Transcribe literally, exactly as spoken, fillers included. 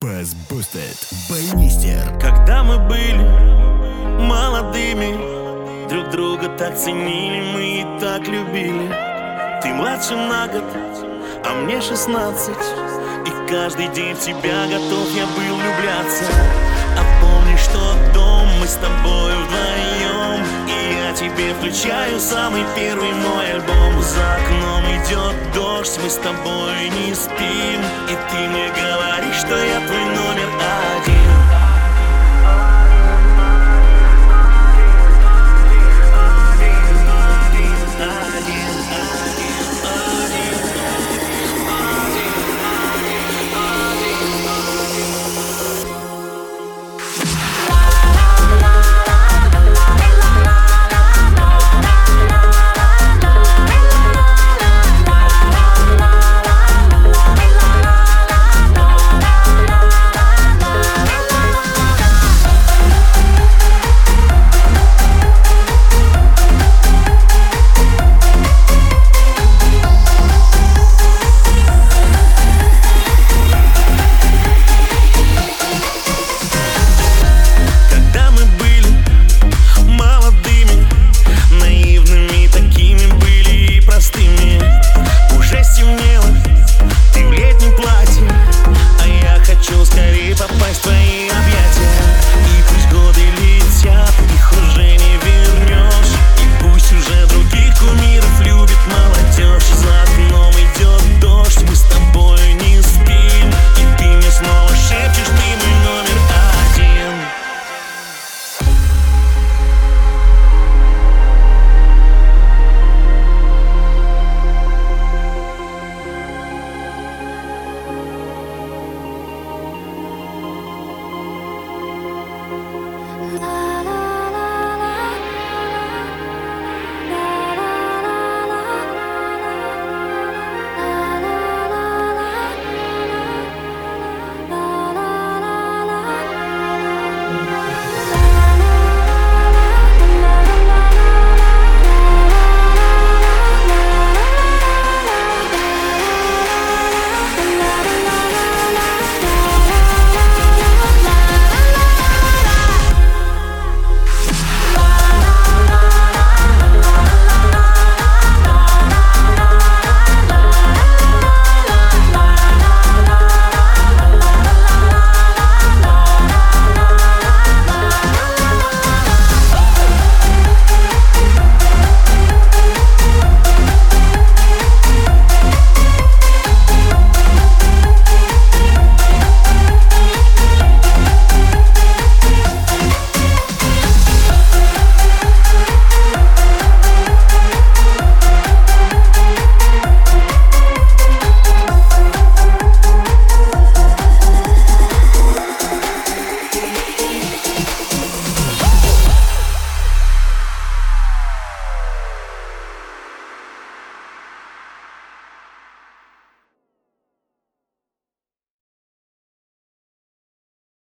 Bass Boosted by Mister. Когда мы были молодыми, друг друга так ценили, мы и так любили. Ты младше на год, а мне шестнадцать, и каждый день в тебя готов я был влюбляться. А помнишь тот дом, мы с тобой вдвоем, и я тебе включаю самый первый мой альбом. За окном идет дождь, мы с тобой не спим, и ты мне говоришь, что я твой номер один. Попасть в твои